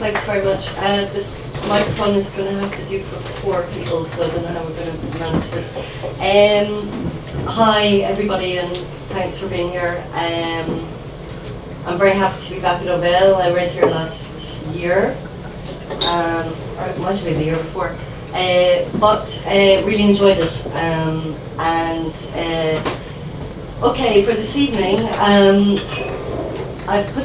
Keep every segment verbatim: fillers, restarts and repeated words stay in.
thanks very much. Uh, this microphone is going to have to do for four people, so I don't know how we're going to manage this. Um, hi, everybody, and thanks for being here. Um, I'm very happy to be back at Ovale. I was here last year, um, or it might have been the year before, uh, but uh, really enjoyed it. Um, and uh, okay, for this evening, um, I've put.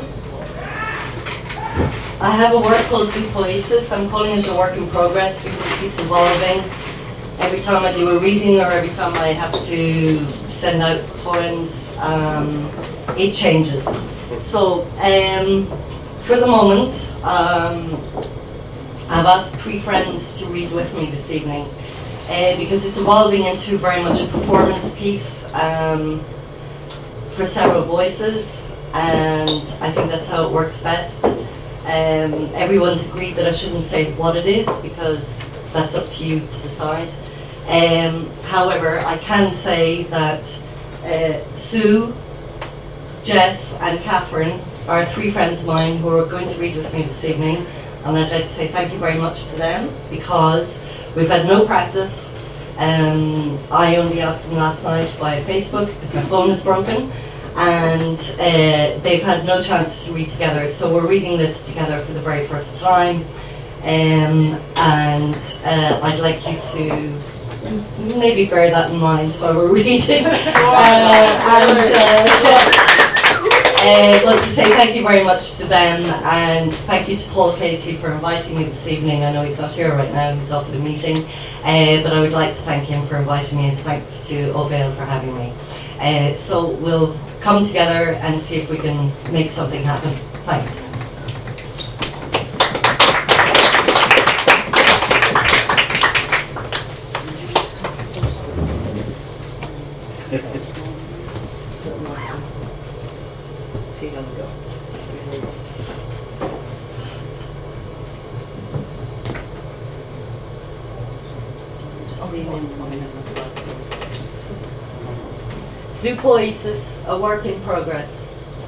I have a work called Zoopoiesis. I'm calling it a work in progress because it keeps evolving. Every time I do a reading or every time I have to send out poems, um, it changes. So, um, for the moment, um, I've asked three friends to read with me this evening uh, because it's evolving into very much a performance piece um, for several voices, and I think that's how it works best. Um, everyone's agreed that I shouldn't say what it is because that's up to you to decide. Um, however, I can say that uh, Sue, Jess and Catherine are three friends of mine who are going to read with me this evening, and I'd like to say thank you very much to them because we've had no practice. Um, I only asked them last night via Facebook because my phone is broken, and uh, they've had no chance to read together, so we're reading this together for the very first time, um, and uh, I'd like you to maybe bear that in mind while we're reading. uh, and uh, uh, want to say thank you very much to them, and thank you to Paul Casey for inviting me this evening. I know he's not here right now, he's off at a meeting, uh, but I would like to thank him for inviting me, and thanks to Ovale for having me. Uh, so we'll come together and see if we can make something happen. Thanks. See how we go. See how we go. Just lean in for a minute. Zoopoiesis, a work in progress.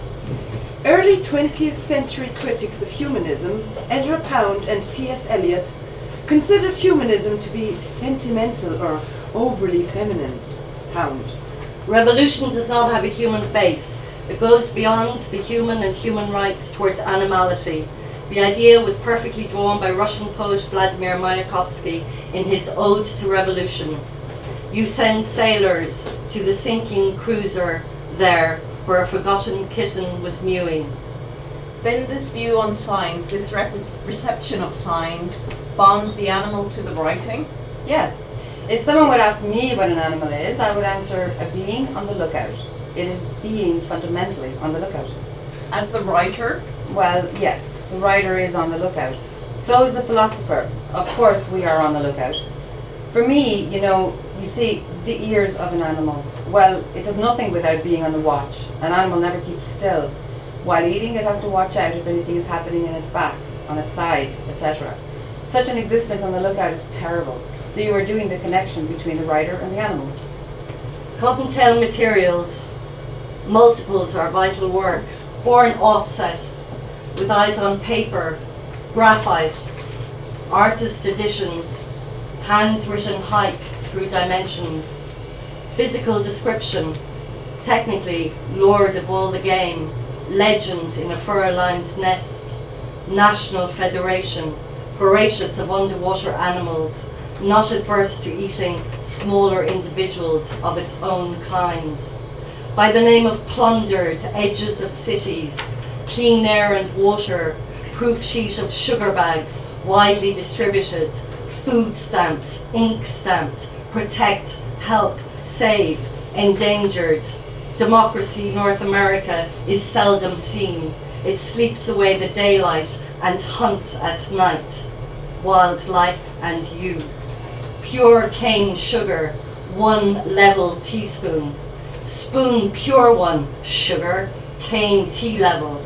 Early twentieth century critics of humanism, Ezra Pound and T S Eliot, considered humanism to be sentimental or overly feminine. Pound. Revolution does not have a human face. It goes beyond the human and human rights towards animality. The idea was perfectly drawn by Russian poet Vladimir Mayakovsky in his Ode to Revolution. You send sailors to the sinking cruiser there where a forgotten kitten was mewing. Then this view on signs, this rep reception of signs, bonds the animal to the writing? Yes. If someone would ask me what an animal is, I would answer a being on the lookout. It is being fundamentally on the lookout. As the writer? Well, yes, the writer is on the lookout. So is the philosopher. Of course we are on the lookout. For me, you know, you see, the ears of an animal, well, it does nothing without being on the watch. An animal never keeps still. While eating, it has to watch out if anything is happening in its back, on its sides, et cetera. Such an existence on the lookout is terrible. So you are doing the connection between the writer and the animal. Cottontail materials, multiples are vital work, born offset, with eyes on paper, graphite, artist editions, handwritten hike through dimensions, physical description, technically lord of all the game, legend in a fur-lined nest, national federation, voracious of underwater animals, not adverse to eating smaller individuals of its own kind. By the name of plundered edges of cities, clean air and water, proof sheet of sugar bags widely distributed, food stamps, ink stamped, protect, help, save, endangered. Democracy North America is seldom seen. It sleeps away the daylight and hunts at night. Wildlife and you. Pure cane sugar, one level teaspoon. Spoon pure one, sugar, cane tea level.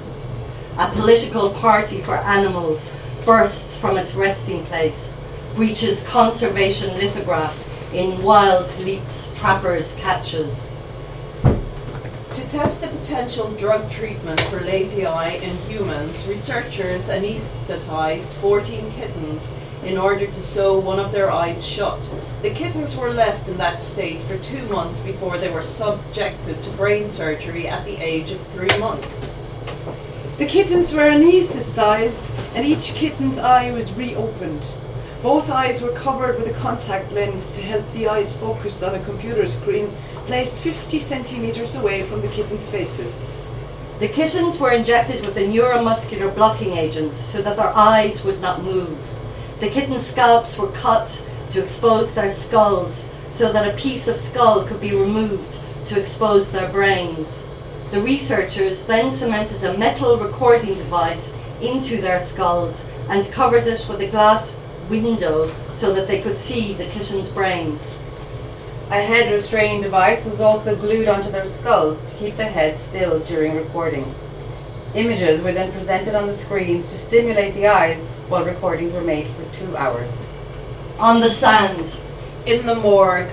A political party for animals bursts from its resting place, breaches conservation lithograph in wild leaps trappers' catches. To test a potential drug treatment for lazy eye in humans, researchers anesthetized fourteen kittens in order to sew one of their eyes shut. The kittens were left in that state for two months before they were subjected to brain surgery at the age of three months. The kittens were anesthetized and each kitten's eye was reopened. Both eyes were covered with a contact lens to help the eyes focus on a computer screen placed fifty centimeters away from the kittens' faces. The kittens were injected with a neuromuscular blocking agent so that their eyes would not move. The kittens' scalps were cut to expose their skulls so that a piece of skull could be removed to expose their brains. The researchers then cemented a metal recording device into their skulls and covered it with a glass window so that they could see the kittens' brains. A head restraining device was also glued onto their skulls to keep the head still during recording. Images were then presented on the screens to stimulate the eyes while recordings were made for two hours. On the sand. In the morgue.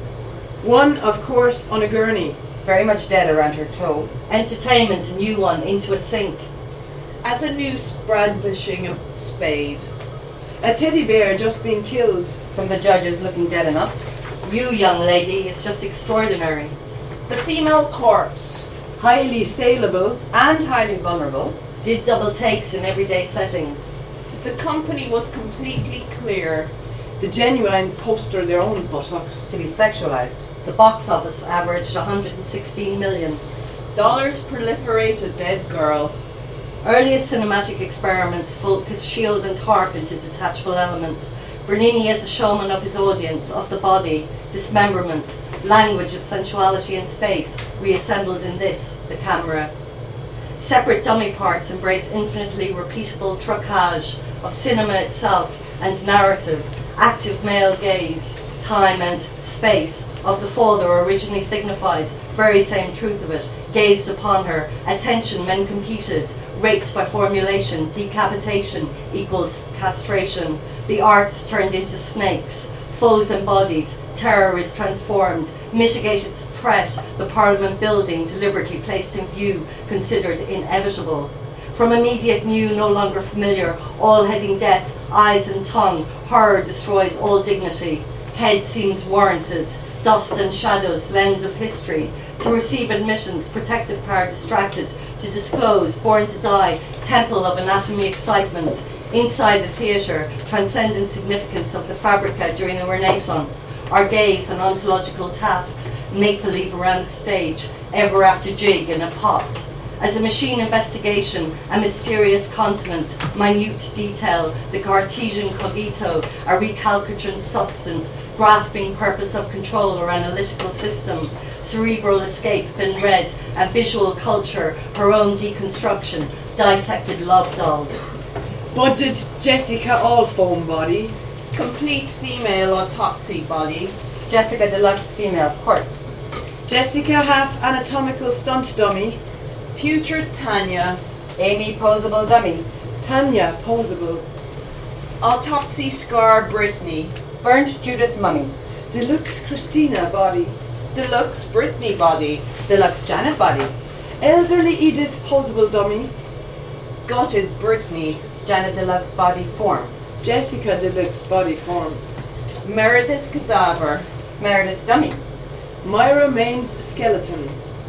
One, of course, on a gurney. Very much dead around her toe. Entertainment, a new one, into a sink. As a noose brandishing a spade. A teddy bear just being killed. From the judges looking dead enough. You, young lady, is just extraordinary. The female corpse. Highly saleable. And highly vulnerable. Did double takes in everyday settings. The company was completely clear. The genuine poster their own buttocks. To be sexualized. The box office averaged one hundred sixteen million. Dollars proliferate a dead girl. Earliest cinematic experiments focused shield and harp into detachable elements. Bernini as a showman of his audience, of the body, dismemberment, language of sensuality and space, reassembled in this, the camera. Separate dummy parts embrace infinitely repeatable trucage of cinema itself and narrative, active male gaze, time and space of the father originally signified, very same truth of it, gazed upon her, attention men competed, raped by formulation, decapitation equals castration, the arts turned into snakes, foes embodied, terror is transformed, mitigated threat, the Parliament building deliberately placed in view, considered inevitable. From immediate new, no longer familiar, all heading death, eyes and tongue, horror destroys all dignity, head seems warranted, dust and shadows, lens of history, to receive admissions, protective power distracted, to disclose, born to die, temple of anatomy excitement, inside the theatre, transcendent significance of the fabrica during the Renaissance, our gaze and ontological tasks, make-believe around the stage, ever after jig in a pot. As a machine investigation, a mysterious continent, minute detail, the Cartesian cogito, a recalcitrant substance, grasping purpose of control or analytical system, cerebral escape, been read, a visual culture, her own deconstruction, dissected love dolls. Budget Jessica all foam body. Complete female autopsy body. Jessica Deluxe female corpse. Jessica half anatomical stunt dummy. Future Tanya. Amy posable dummy. Tanya posable. Autopsy scar Brittany. Burnt Judith mummy. Deluxe Christina body. Deluxe Brittany body. Deluxe Janet body. Elderly Edith posable dummy. Gutted Brittany. Janet Deluxe body form. Jessica Deluxe body form. Meredith cadaver. Meredith dummy. Myra Main's skeleton.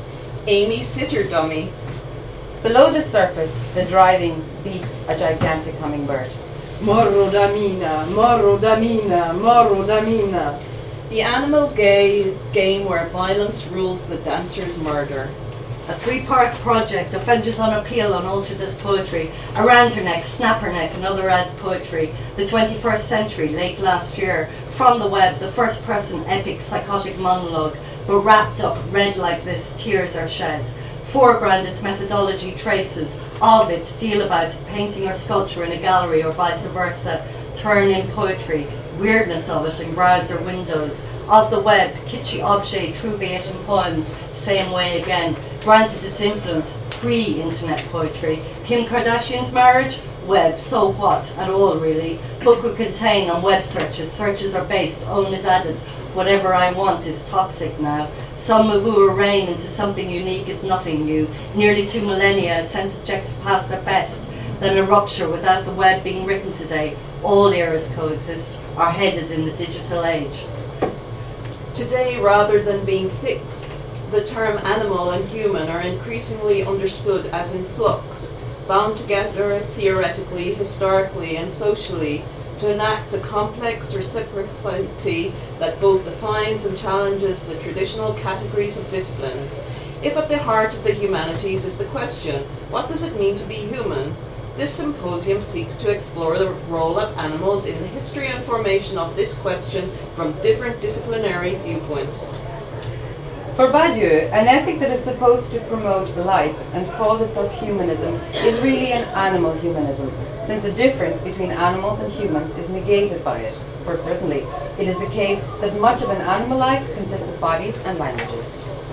Amy sitter dummy. Below the surface, the driving beats a gigantic hummingbird. Morro damina, morro damina, morro damina. The animal gay game where violence rules the dancer's murder. A three-part project, Offenders on Appeal on Altered as Poetry, Around Her Neck, Snap Her Neck and Other as Poetry, the twenty-first century, late last year, from the web, the first-person epic psychotic monologue, but wrapped up, read like this, tears are shed. Foreground its methodology traces of it, deal about it, painting or sculpture in a gallery or vice versa, turn in poetry, weirdness of it in browser windows, of the web, kitschy objet, true Vietnam poems, same way again, granted its influence, pre-internet poetry. Kim Kardashian's marriage? Web, so what, at all really. Book would contain on web searches, searches are based, own is added, whatever I want is toxic now. Some mavur reign into something unique is nothing new. Nearly two millennia, a sense objective past at best, then a rupture without the web being written today. All eras coexist, are headed in the digital age. Today, rather than being fixed, the term animal and human are increasingly understood as in flux, bound together theoretically, historically, and socially to enact a complex reciprocity that both defines and challenges the traditional categories of disciplines. If at the heart of the humanities is the question, what does it mean to be human? This symposium seeks to explore the role of animals in the history and formation of this question from different disciplinary viewpoints. For Badiou, an ethic that is supposed to promote life and calls itself humanism is really an animal humanism, since the difference between animals and humans is negated by it. For certainly, it is the case that much of an animal life consists of bodies and languages.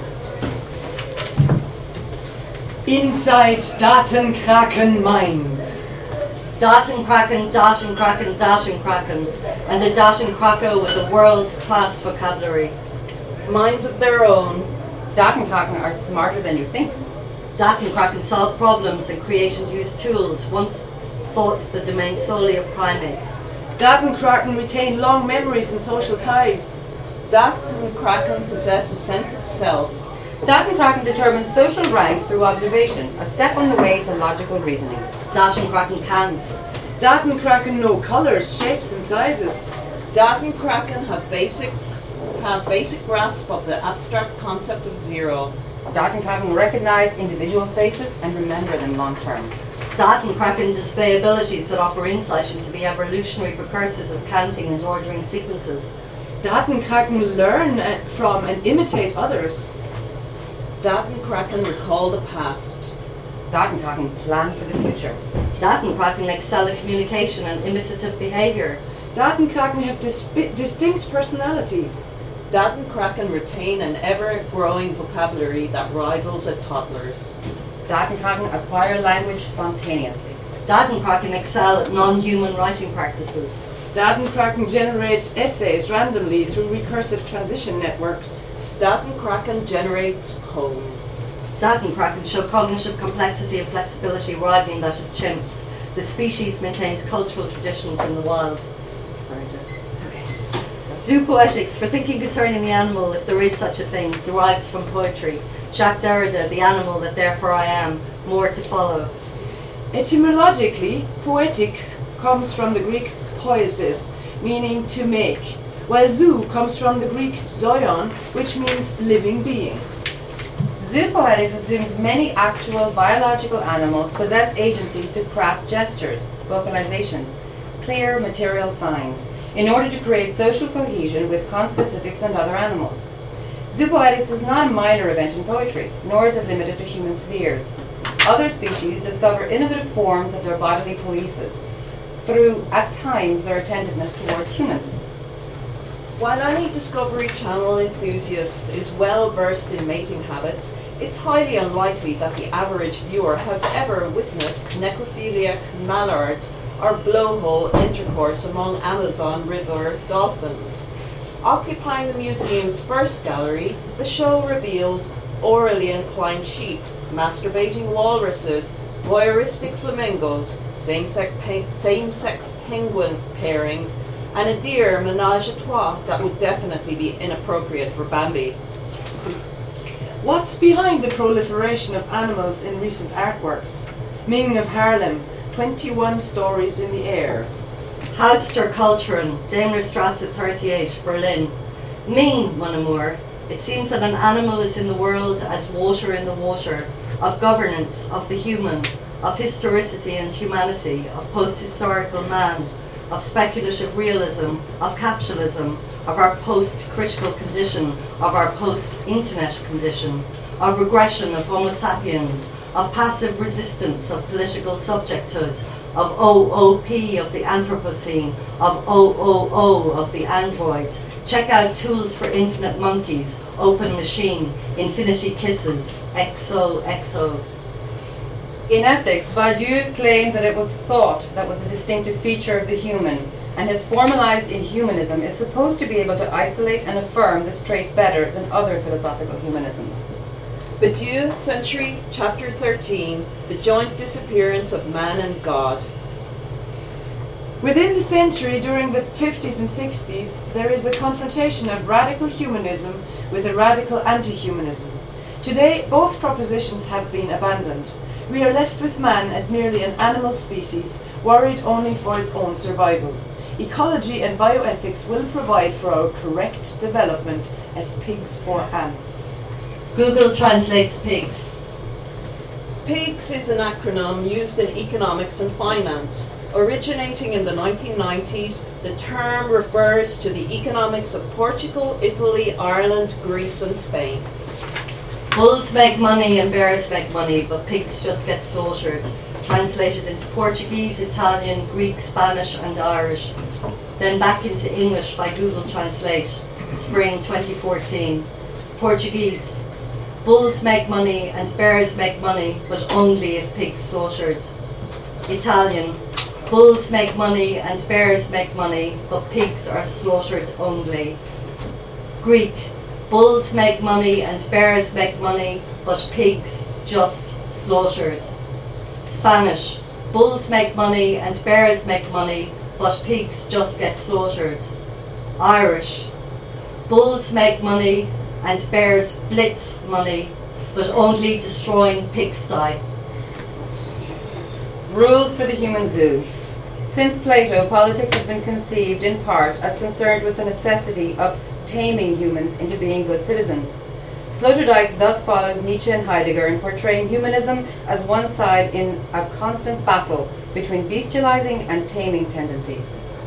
Inside Datenkraken minds. Datenkraken, Datenkraken, Datenkraken, and a Datenkraker with a world-class vocabulary. Minds of their own. Datenkraken are smarter than you think. Datenkraken solve problems and create and use tools once thought the domain solely of primates. Datenkraken retain long memories and social ties. Datenkraken possess a sense of self. Datenkraken determines social rank through observation, a step on the way to logical reasoning. Datenkraken can't. Datenkraken know colors, shapes and sizes. Datenkraken have basic have basic grasp of the abstract concept of zero. Datenkraken recognize individual faces and remember them long term. Datenkraken display abilities that offer insight into the evolutionary precursors of counting and ordering sequences. Datenkraken learn from and imitate others. Datenkraken recall the past. Datenkraken plan for the future. Datenkraken excel at communication and imitative behavior. Datenkraken have dis- distinct personalities. Datenkraken retain an ever-growing vocabulary that rivals a toddler's. Datenkraken acquire language spontaneously. Datenkraken excel at non-human writing practices. Datenkraken generate essays randomly through recursive transition networks. Datenkraken generates poems. Datenkraken show cognitive complexity and flexibility rivaling that of chimps. The species maintains cultural traditions in the wild. Sorry, Jess. It's okay. Zoopoetics, for thinking concerning the animal, if there is such a thing, derives from poetry. Jacques Derrida, the animal that therefore I am, more to follow. Etymologically, poetic comes from the Greek poiesis, meaning to make, while zoo comes from the Greek zoion, which means living being. Zoopoetics assumes many actual biological animals possess agency to craft gestures, vocalizations, clear material signs, in order to create social cohesion with conspecifics and other animals. Zoopoetics is not a minor event in poetry, nor is it limited to human spheres. Other species discover innovative forms of their bodily poiesis through, at times, their attentiveness towards humans. While any Discovery Channel enthusiast is well versed in mating habits, it's highly unlikely that the average viewer has ever witnessed necrophiliac mallards or blowhole intercourse among Amazon River dolphins. Occupying the museum's first gallery, the show reveals orally inclined sheep, masturbating walruses, voyeuristic flamingos, same-sex, pe- same-sex penguin pairings, and a deer menage a trois that would definitely be inappropriate for Bambi. What's behind the proliferation of animals in recent artworks? Ming of Haarlem, twenty-one stories in the air. Haus der Kulturen, Daimlerstrasse thirty-eight, Berlin. Ming, mon amour, it seems that an animal is in the world as water in the water, of governance, of the human, of historicity and humanity, of post-historical man, of speculative realism, of capitalism, of our post-critical condition, of our post-internet condition, of regression of Homo sapiens, of passive resistance of political subjecthood, of O O P of the Anthropocene, of O O O of the Android. Check out Tools for Infinite Monkeys, Open Machine, Infinity Kisses, X O X O. In ethics, Badiou claimed that it was thought that was a distinctive feature of the human, and is formalized in humanism, is supposed to be able to isolate and affirm this trait better than other philosophical humanisms. Badiou, Century, Chapter thirteen, The Joint Disappearance of Man and God. Within the century, during the fifties and sixties, there is a confrontation of radical humanism with a radical anti-humanism. Today, both propositions have been abandoned. We are left with man as merely an animal species, worried only for its own survival. Ecology and bioethics will provide for our correct development as pigs or ants. Google translates pigs. PIGS is an acronym used in economics and finance. Originating in the nineteen nineties, the term refers to the economics of Portugal, Italy, Ireland, Greece and Spain. Bulls make money and bears make money, but pigs just get slaughtered. Translated into Portuguese, Italian, Greek, Spanish and Irish. Then back into English by Google Translate. Spring twenty fourteen. Portuguese. Bulls make money and bears make money, but only if pigs slaughtered. Italian. Bulls make money and bears make money, but pigs are slaughtered only. Greek. Bulls make money and bears make money, but pigs just slaughtered. Spanish. Bulls make money and bears make money, but pigs just get slaughtered. Irish. Bulls make money and bears blitz money, but only destroying pigsty. Rules for the human zoo. Since Plato, politics has been conceived in part as concerned with the necessity of taming humans into being good citizens. Sloterdijk thus follows Nietzsche and Heidegger in portraying humanism as one side in a constant battle between bestializing and taming tendencies.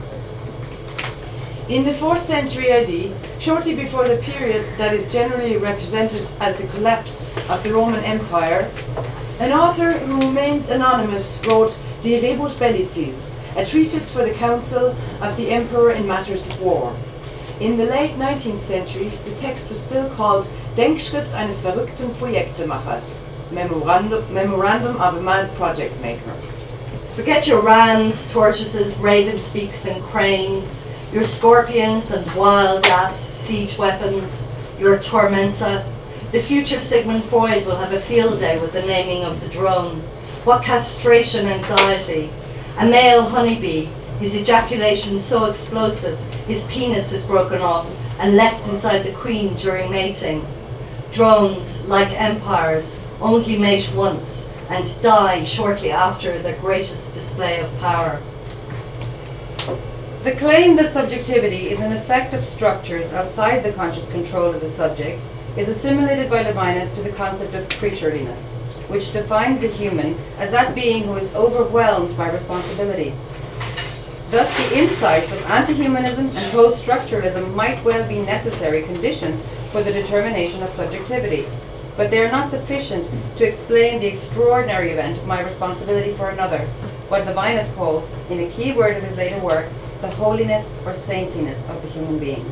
In the fourth century A D, shortly before the period that is generally represented as the collapse of the Roman Empire, an author who remains anonymous wrote De Rebus Bellicis, a treatise for the council of the emperor in matters of war. In the late nineteenth century, the text was still called Denkschrift eines verrückten Projektemachers, Memorandum, Memorandum of a mad project maker. Forget your rams, tortoises, ravens, beaks and cranes, your scorpions and wild-ass siege weapons, your tormenta. The future Sigmund Freud will have a field day with the naming of the drone. What castration anxiety. A male honeybee, his ejaculation so explosive, his penis is broken off and left inside the queen during mating. Drones, like empires, only mate once and die shortly after their greatest display of power. The claim that subjectivity is an effect of structures outside the conscious control of the subject is assimilated by Levinas to the concept of creatureliness, which defines the human as that being who is overwhelmed by responsibility. Thus, the insights of anti-humanism and post-structuralism might well be necessary conditions for the determination of subjectivity, but they are not sufficient to explain the extraordinary event of my responsibility for another, what Levinas calls, in a key word of his later work, the holiness or saintliness of the human being.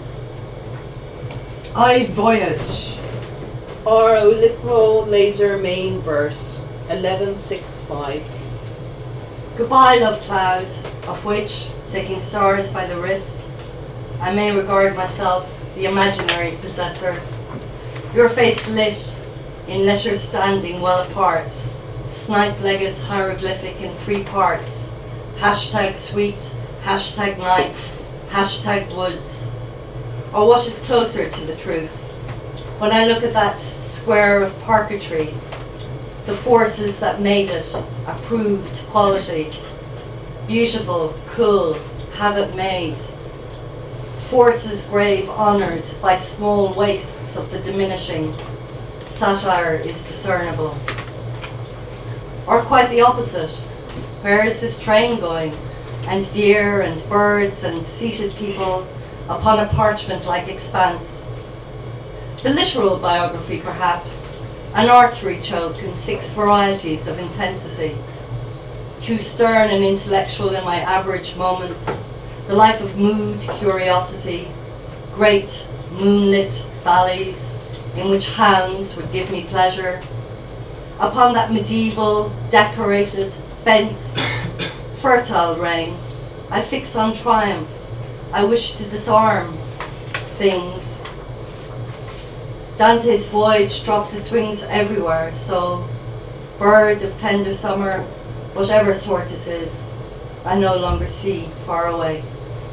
I voyage. R. Oulipo Laser Main Verse eleven sixty-five. Goodbye, love cloud, of which, taking stars by the wrist, I may regard myself the imaginary possessor. Your face lit, in letters standing well apart, snipe-legged hieroglyphic in three parts, hashtag sweet, hashtag night, hashtag woods. Or what is closer to the truth? When I look at that square of parquetry, the forces that made it approved quality, beautiful, cool, have it made. Forces grave honoured by small wastes of the diminishing, satire is discernible. Or quite the opposite, where is this train going? And deer and birds and seated people upon a parchment-like expanse. The literal biography, perhaps, an artery choke in six varieties of intensity. Too stern and intellectual in my average moments, the life of mood, curiosity, great moonlit valleys in which hounds would give me pleasure. Upon that medieval, decorated, fence, fertile rain, I fix on triumph. I wish to disarm things. Dante's voyage drops its wings everywhere, so bird of tender summer, whatever sort it is, I no longer see far away.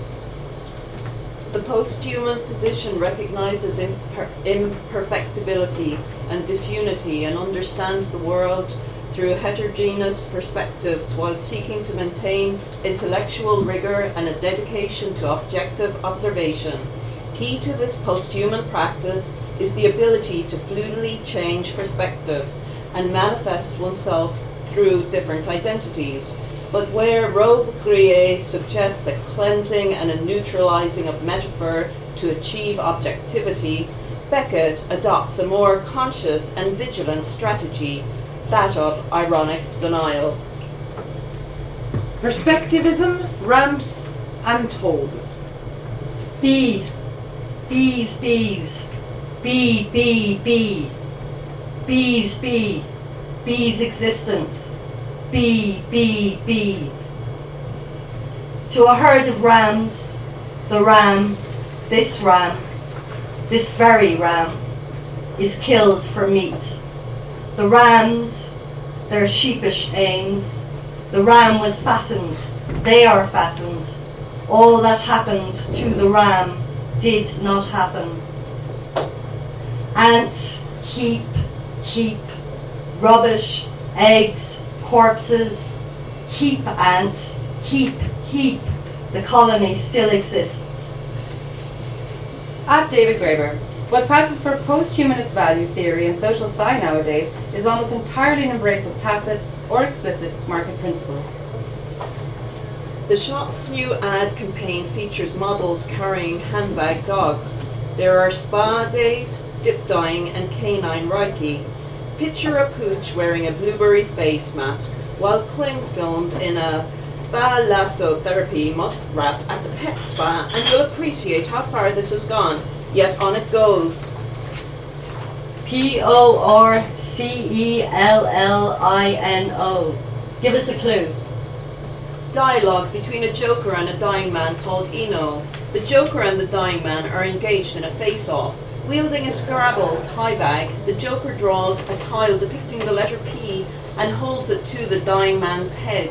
The post-human position recognizes imper- imperfectibility and disunity and understands the world through heterogeneous perspectives while seeking to maintain intellectual rigor and a dedication to objective observation. Key to this post-human practice is the ability to fluidly change perspectives and manifest oneself through different identities. But where Robbe-Grillet suggests a cleansing and a neutralizing of metaphor to achieve objectivity, Beckett adopts a more conscious and vigilant strategy, that of ironic denial. Perspectivism, Ramps, and Toll. Be, bees, bees, be, be, be, bees, be, bees' existence, be, be, be. To a herd of rams, the ram, this ram, this very ram, is killed for meat. The rams, their sheepish aims, the ram was fattened, they are fattened. All that happened to the ram did not happen. Ants, heap, heap, rubbish, eggs, corpses, heap ants, heap, heap, the colony still exists. At David Graeber, what passes for post-humanist value theory and social sci nowadays is almost entirely an embrace of tacit or explicit market principles. The shop's new ad campaign features models carrying handbag dogs. There are spa days, dip dyeing, and canine reiki. Picture a pooch wearing a blueberry face mask while cling filmed in a thalassotherapy mutt wrap at the pet spa, and you'll appreciate how far this has gone. Yet on it goes. P O R C E L L I N O. Give us a clue. Dialogue between a joker and a dying man called Eno. The joker and the dying man are engaged in a face-off. Wielding a Scrabble tie bag, the joker draws a tile depicting the letter P and holds it to the dying man's head.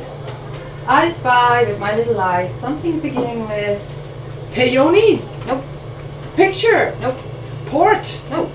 I spy with my little eyes something beginning with... Peonies? Nope. Picture? Nope. Port? Nope.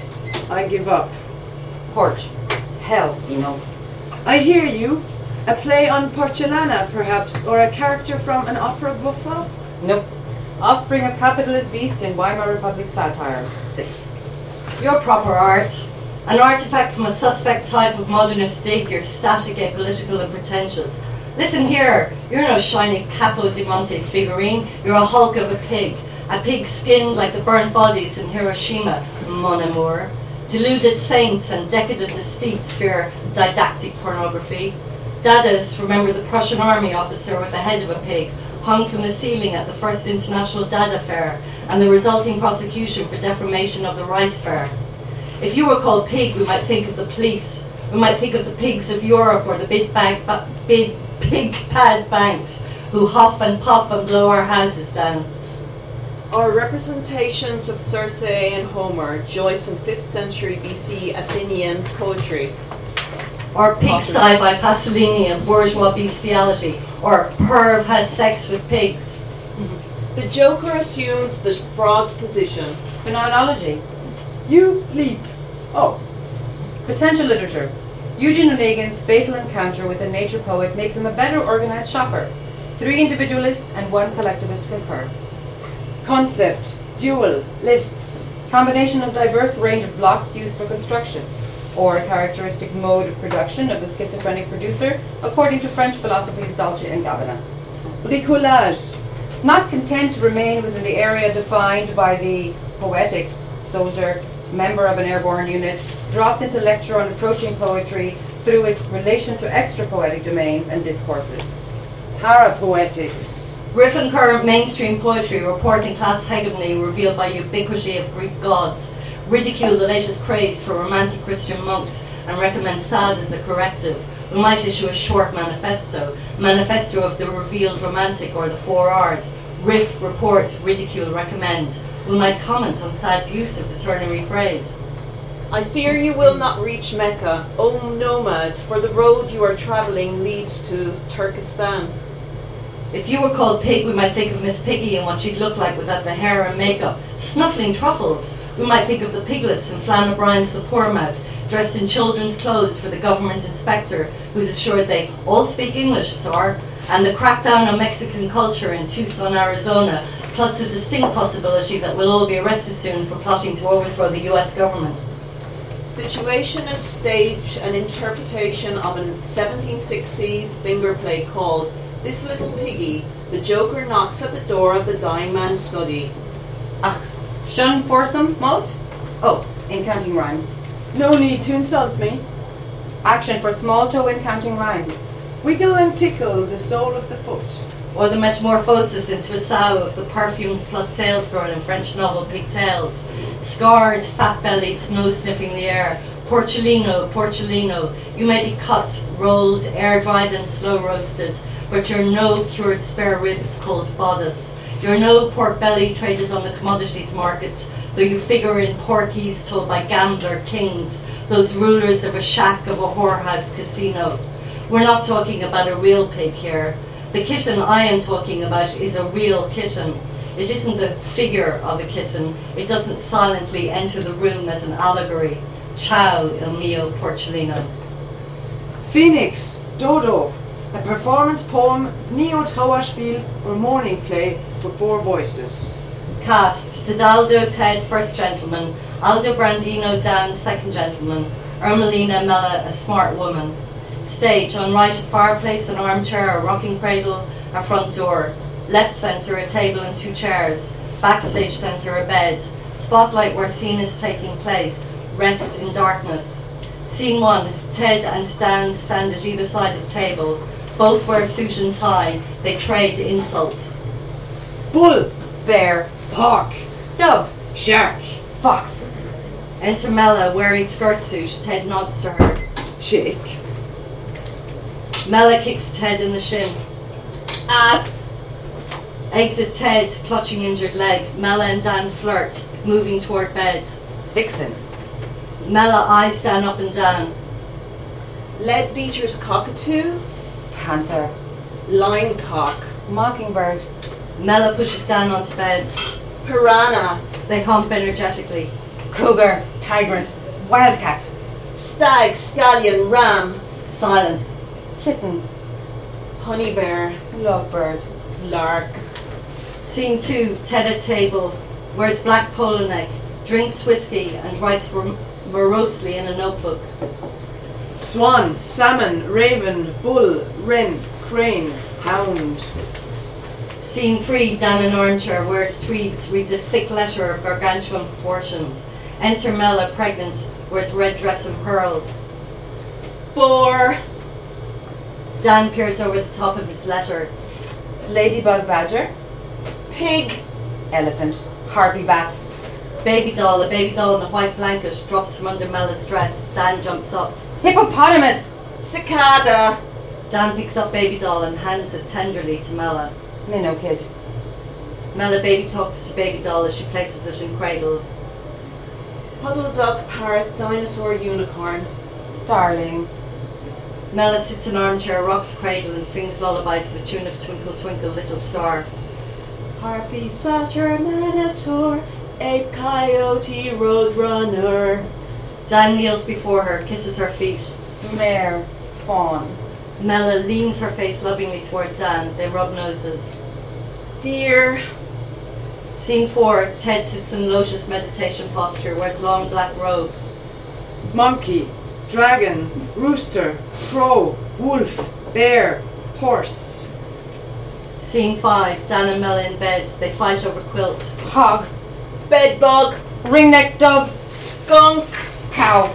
I give up. Porch. Hell, you know. I hear you. A play on Porcelana, perhaps, or a character from an opera buffa? Nope. Offspring of capitalist beast in Weimar Republic satire. Six. Your proper art. An artifact from a suspect type of modernist dig. You're static, apolitical, and pretentious. Listen here. You're no shiny Capo di Monte figurine. You're a hulk of a pig. A pig skinned like the burnt bodies in Hiroshima, mon amour. Deluded saints and decadent estates fear didactic pornography. Dadaists remember the Prussian army officer with the head of a pig hung from the ceiling at the first International Dada Fair and the resulting prosecution for defamation of the Rice Fair. If you were called pig, we might think of the police. We might think of the pigs of Europe or the big, bag, ba- big pig pad banks who huff and puff and blow our houses down. Our representations of Circe and Homer, Joyce and fifth century B C Athenian poetry. Or pigsty by Pasolini and bourgeois bestiality. Or perv has sex with pigs. The Joker assumes the frog position. Phenomenology. You leap. Oh. Potential literature. Eugene Onegин's fatal encounter with a nature poet makes him a better organized shopper. Three individualists and one collectivist concur. Concept. Dual. Lists. Combination of diverse range of blocks used for construction, or a characteristic mode of production of the schizophrenic producer, according to French philosophies Dolce and Gabbana. Bricolage. Not content to remain within the area defined by the poetic soldier, member of an airborne unit, dropped into lecture on approaching poetry through its relation to extra-poetic domains and discourses. Parapoetics. Griffin current mainstream poetry reporting class hegemony revealed by ubiquity of Greek gods, ridicule the latest craze for romantic Christian monks and recommend Sade as a corrective, We might issue a short manifesto, manifesto of the revealed romantic or the four R's, riff, report, ridicule, recommend. We might comment on Saad's use of the ternary phrase. I fear you will not reach Mecca, O nomad, for the road you are travelling leads to Turkestan. If you were called Pig, we might think of Miss Piggy and what she'd look like without the hair and makeup. Snuffling truffles, we might think of the piglets and Flann O'Brien's The Poor Mouth, dressed in children's clothes for the government inspector, who's assured they all speak English, sir, and the crackdown on Mexican culture in Tucson, Arizona, plus the distinct possibility that we'll all be arrested soon for plotting to overthrow the U S government. Situation as stage and interpretation of a seventeen sixties finger play called This Little Piggy. The Joker knocks at the door of the dying man's study. Ach, shun foursome, moat? Oh, in counting rhyme. No need to insult me. Action for small toe in counting rhyme. Wiggle and tickle the sole of the foot. Or the metamorphosis into a sow of the perfumes plus salesgirl in French novel Pigtails. Scarred, fat-bellied, nose-sniffing the air. Porcellino, porcellino. You may be cut, rolled, air-dried and slow-roasted, but you're no cured spare ribs called bodice. You're no pork belly traded on the commodities markets, though you figure in porkies told by gambler kings, those rulers of a shack of a whorehouse casino. We're not talking about a real pig here. The kitten I am talking about is a real kitten. It isn't the figure of a kitten. It doesn't silently enter the room as an allegory. Ciao, il mio porcellino. Phoenix, Dodo, a performance poem, neo-Trauerspiel or morning play for four voices. Cast, Tedaldo, Ted, first gentleman, Aldo Brandino, Dan, second gentleman, Ermelina Mella, a smart woman. Stage, on right a fireplace, an armchair, a rocking cradle, a front door. Left centre, a table and two chairs. Backstage centre, a bed. Spotlight where scene is taking place. Rest in darkness. Scene one, Ted and Dan stand at either side of table. Both wear suit and tie. They trade insults. Bull, Bear, hawk, dove, shark, fox. Enter Mella wearing skirt suit. Ted nods to her. chick. Mella kicks Ted in the shin. Ass. Exit Ted, clutching injured leg. Mella and Dan flirt, moving toward bed. Vixen, Mella eyes Dan up and down. Leadbeater's cockatoo. panther, Line cock. mockingbird, Mella pushes Dan onto bed. Piranha. They hump energetically. cougar, tigress, wildcat, Stag, scallion, ram. Silence. kitten, Honey bear. lovebird, Lark. Scene two, Ted at table, wears black polo neck, drinks whiskey and writes mor- morosely in a notebook. Swan, salmon, raven, bull, wren, crane, hound. Scene three, Dan in armchair, wears tweeds, reads a thick letter of gargantuan proportions. Enter Mella, pregnant, wears red dress and pearls. Boar. Dan peers over the top of his letter. ladybug badger, Pig. elephant, harpy bat, Baby doll, a baby doll in a white blanket, drops from under Mella's dress. Dan jumps up. hippopotamus, Cicada. Dan picks up baby doll and hands it tenderly to Mella. minnow kid, Mella baby talks to baby doll as she places it in cradle. Puddle duck, parrot, dinosaur, unicorn. starling, Mella sits in armchair, rocks cradle and sings lullaby to the tune of Twinkle Twinkle Little Star. Harpy, satyr, minotaur, ape, coyote, roadrunner. Dan kneels before her, kisses her feet. mare, fawn, Mella leans her face lovingly toward Dan. They rub noses. Deer. Scene four, Ted sits in lotus meditation posture, wears long black robe. Monkey, dragon, rooster, crow, wolf, bear, horse. Scene five, Dan and Mella in bed. They fight over quilt. hog, Bedbug. ringneck dove, Skunk. cow,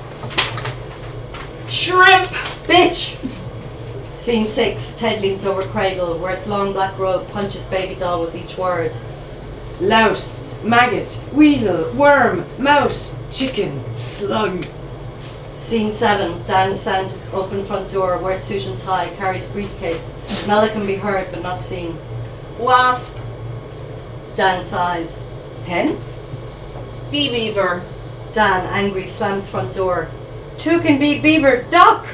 Shrimp. bitch, Scene six, Ted leans over cradle, wears long black robe, punches baby doll with each word. Louse, maggot, weasel, worm, mouse, chicken, slug. Scene seven. Dan stands at open front door, wears suit and tie, carries briefcase. Mela can be heard but not seen. Wasp. Dan sighs. Hen? Bee beaver. Dan, angry, slams front door. Two can be beaver. Duck!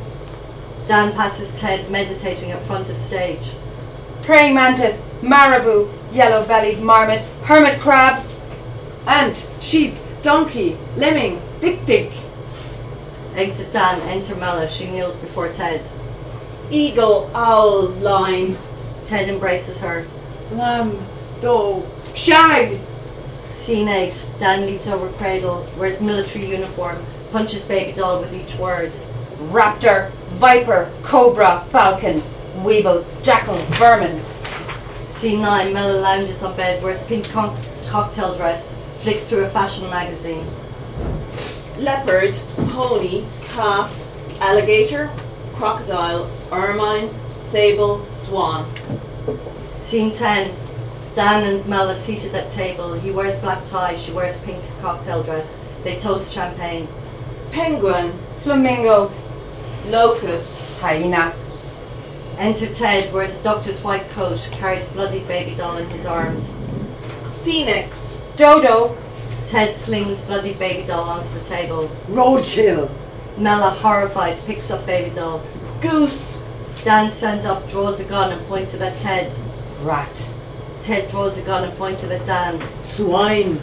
Dan passes Ted meditating at front of stage. Praying mantis. Marabou. Yellow-bellied marmot. Hermit crab. Ant, sheep, donkey, lemming, dik-dik. Exit Dan, enter Mela. She kneels before Ted. Eagle, owl, lion. Ted embraces her. Lamb, doe, shag. Scene eight. Dan leads over cradle, wears military uniform, punches baby doll with each word. Raptor. Viper. Cobra. Falcon. Weevil. Jackal. Vermin. Scene nine. Mela lounges on bed, wears pink con- cocktail dress, flicks through a fashion magazine. Leopard, pony, calf, alligator, crocodile, ermine, sable, swan. Scene ten. Dan and Mela seated at table. He wears black tie, she wears pink cocktail dress. They toast champagne. Penguin, Flamingo. locust, Hyena. Enter Ted, wears a doctor's white coat, carries bloody baby doll in his arms. phoenix, Dodo. Ted slings bloody baby doll onto the table. Roadkill. Mela, horrified, picks up baby doll. goose, Dan stands up, draws a gun and points it at Ted. Rat. Ted draws a gun and points it at Dan. Swine.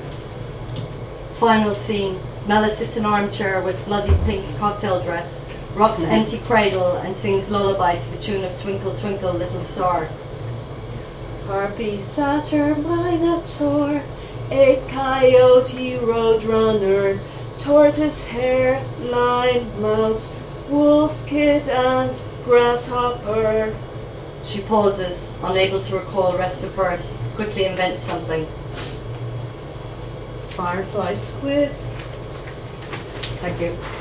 Final scene. Mela sits in an armchair, wears bloody pink cocktail dress, rocks empty cradle and sings lullaby to the tune of Twinkle Twinkle Little Star. harpy, satyr, minotaur, a coyote, roadrunner, tortoise, hare, lion, mouse, wolf, kid, ant, grasshopper. She pauses, unable to recall rest of verse, quickly invents something. Firefly, squid. Thank you.